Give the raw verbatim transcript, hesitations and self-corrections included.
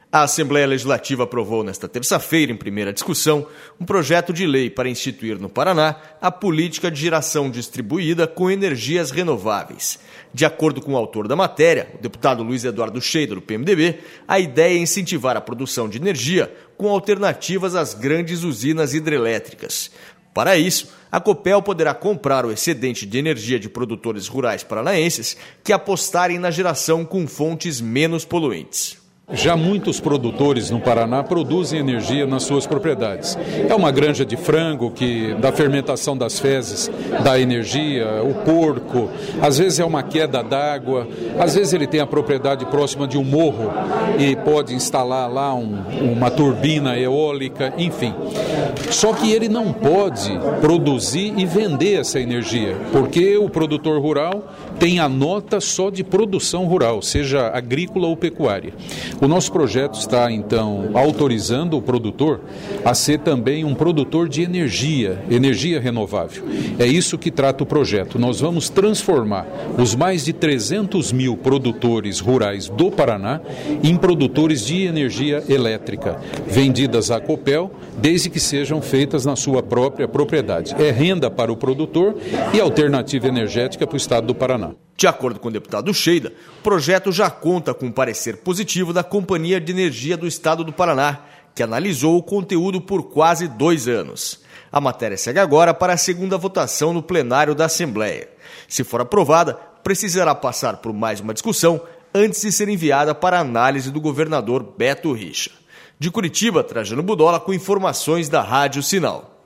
A Assembleia Legislativa aprovou nesta terça-feira, em primeira discussão, um projeto de lei para instituir no Paraná a política de geração distribuída com energias renováveis. De acordo com o autor da matéria, o deputado Luiz Eduardo Scheida, do P M D B, a ideia é incentivar a produção de energia com alternativas às grandes usinas hidrelétricas. Para isso, a Copel poderá comprar o excedente de energia de produtores rurais paranaenses que apostarem na geração com fontes menos poluentes. Já muitos produtores no Paraná produzem energia nas suas propriedades. É uma granja de frango que da fermentação das fezes dá energia, o porco, às vezes é uma queda d'água, às vezes ele tem a propriedade próxima de um morro e pode instalar lá um, uma turbina eólica, enfim. Só que ele não pode produzir e vender essa energia, porque o produtor rural tem a nota só de produção rural, seja agrícola ou pecuária. O nosso projeto está, então, autorizando o produtor a ser também um produtor de energia, energia renovável. É isso que trata o projeto. Nós vamos transformar os mais de trezentos mil produtores rurais do Paraná em produtores de energia elétrica, vendidas à Copel, desde que sejam feitas na sua própria propriedade. É renda para o produtor e alternativa energética para o estado do Paraná. De acordo com o deputado Scheida, o projeto já conta com um parecer positivo da Companhia de Energia do Estado do Paraná, que analisou o conteúdo por quase dois anos. A matéria segue agora para a segunda votação no plenário da Assembleia. Se for aprovada, precisará passar por mais uma discussão antes de ser enviada para análise do governador Beto Richa. De Curitiba, Trajano Budola com informações da Rádio Sinal.